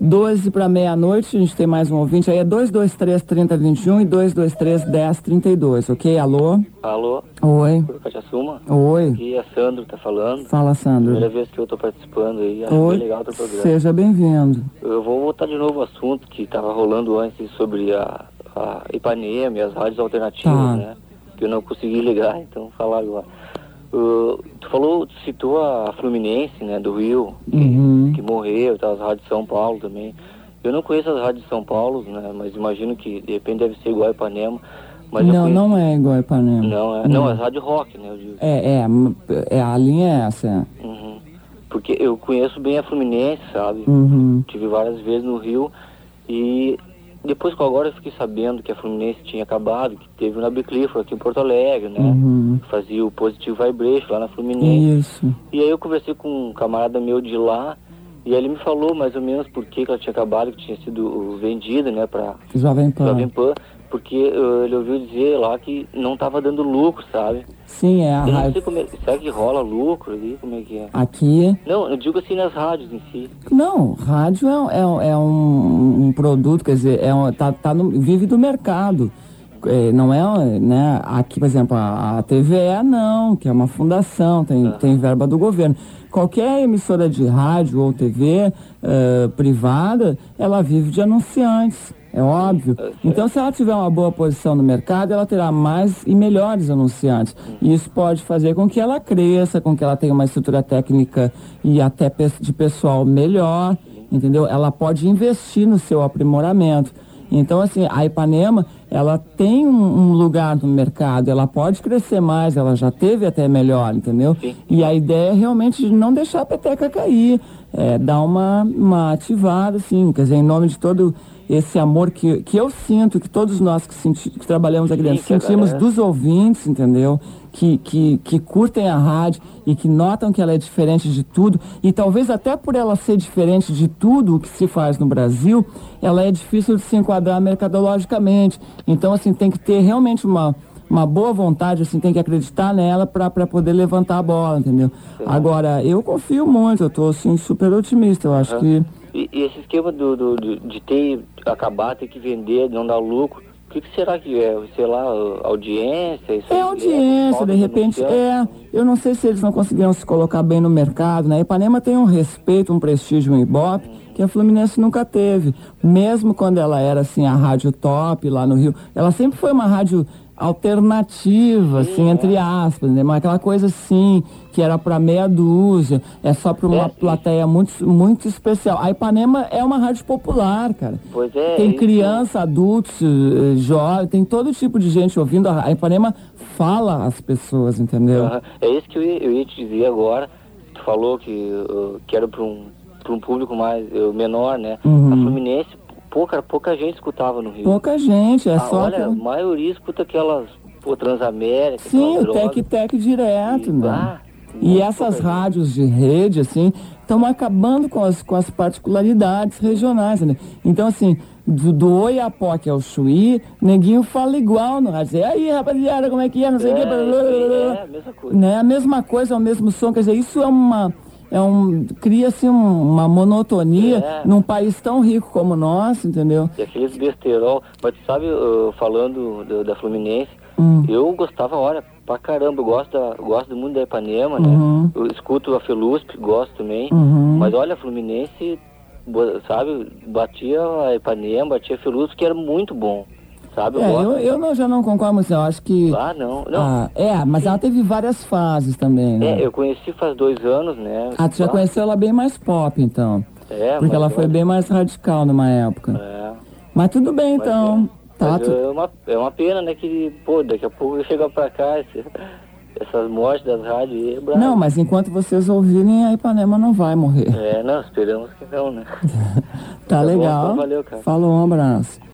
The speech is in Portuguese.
12 para meia-noite, a gente tem mais um ouvinte aí, é 223-3021 e 223-1032, ok? Alô? Alô? Oi. Cachaçuma? Oi. Aqui é Sandro, tá falando. Fala, Sandro. Primeira vez que eu tô participando aí, acho Oi. bem legal o teu programa. Seja bem-vindo. Eu vou voltar de novo ao assunto que tava rolando antes sobre a Ipanema e as rádios alternativas, né? Que eu não consegui ligar, então vou falar agora. Tu citou a Fluminense, né, do Rio, que morreu, tá, as rádios de São Paulo também. Eu não conheço as rádios de São Paulo, né, mas imagino que de repente deve ser igual a Ipanema. Mas não é igual a Ipanema. Não, é rádio rock, né, eu digo. A linha é essa. Porque eu conheço bem a Fluminense, sabe? Tive várias vezes no Rio e depois que agora eu fiquei sabendo que a Fluminense tinha acabado, que teve na Biclifro aqui em Porto Alegre, né? Fazia o Positive Vibration lá na Fluminense. Isso. E aí eu conversei com um camarada meu de lá e ele me falou mais ou menos por que ela tinha acabado, que tinha sido vendida, né, pra Jovem Pan. Porque ele ouviu dizer lá que não estava dando lucro, sabe? Sim, é a eu rádio. não sei como será que rola lucro ali? Como é que é? Aqui? Não, eu digo assim nas rádios em si. Não, rádio é um produto, quer dizer, vive do mercado. Não é, né? Aqui, por exemplo, a TVE não, que é uma fundação, tem verba do governo. Qualquer emissora de rádio ou TV privada, ela vive de anunciantes. É óbvio. Então, se ela tiver uma boa posição no mercado, ela terá mais e melhores anunciantes. E isso pode fazer com que ela cresça, com que ela tenha uma estrutura técnica e até de pessoal melhor, entendeu? Ela pode investir no seu aprimoramento. Então, assim, a Ipanema, ela tem um lugar no mercado, ela pode crescer mais, ela já teve até melhor, entendeu? E a ideia é realmente de não deixar a peteca cair, dar uma ativada, assim, quer dizer, em nome de todo esse amor que eu sinto, que todos nós que trabalhamos aqui dentro sentimos dos ouvintes, entendeu? Que curtem a rádio e que notam que ela é diferente de tudo, e talvez até por ela ser diferente de tudo o que se faz no Brasil, ela é difícil de se enquadrar mercadologicamente. Então, assim, tem que ter realmente uma boa vontade, assim, tem que acreditar nela para poder levantar a bola, entendeu? Agora, eu confio muito, eu tô, assim, super otimista, eu acho que... E esse esquema de ter que vender, não dar lucro, o que será que é? Sei lá, audiência? Isso audiência, de repente, eu não sei se eles não conseguiram se colocar bem no mercado, né? Ipanema tem um respeito, um prestígio, um Ibope, que a Fluminense nunca teve. Mesmo quando ela era, assim, a rádio top lá no Rio, ela sempre foi uma rádio alternativa, assim, entre aspas, né? Mas aquela coisa assim, que era para meia dúzia, é só para uma plateia muito, muito especial. A Ipanema é uma rádio popular, cara. Tem criança, adultos, jovens, tem todo tipo de gente ouvindo. A Ipanema fala às pessoas, entendeu? É isso que eu ia te dizer agora. Tu falou que era para um público mais menor, né? A Fluminense, pouca gente escutava no Rio. Pouca gente, olha, a maioria escuta aquelas, Transamérica. Sim, o Tec direto, né? E essas rádios de rede, assim, estão acabando com as particularidades regionais, né? Então, assim, do Oiapoque ao Chuí, neguinho fala igual no rádio. E aí, rapaziada, como é que é? Não sei o que. A mesma coisa. Né? A mesma coisa, é o mesmo som. Quer dizer, isso cria-se uma monotonia num país tão rico como o nosso, entendeu? E aqueles besterol, mas sabe, falando da Fluminense, eu gostava, olha, pra caramba, eu gosto muito da Ipanema, né? Eu escuto a Felusp, gosto também, mas olha, a Fluminense, sabe, batia a Ipanema, batia a Felusp, que era muito bom. Sabe, eu já não concordo, mas eu acho que... não. Mas ela teve várias fases também, né? Eu conheci faz 2 anos, né? Tu já conheceu ela bem mais pop, então. Porque ela foi bem mais radical numa época. Mas tudo bem, então. É uma pena, né, que, daqui a pouco chega pra cá, essas mortes das rádios. Não, mas enquanto vocês ouvirem, a Ipanema não vai morrer. Não, esperamos que não, né? Tá legal. Bom, então valeu, cara. Falou, um abraço.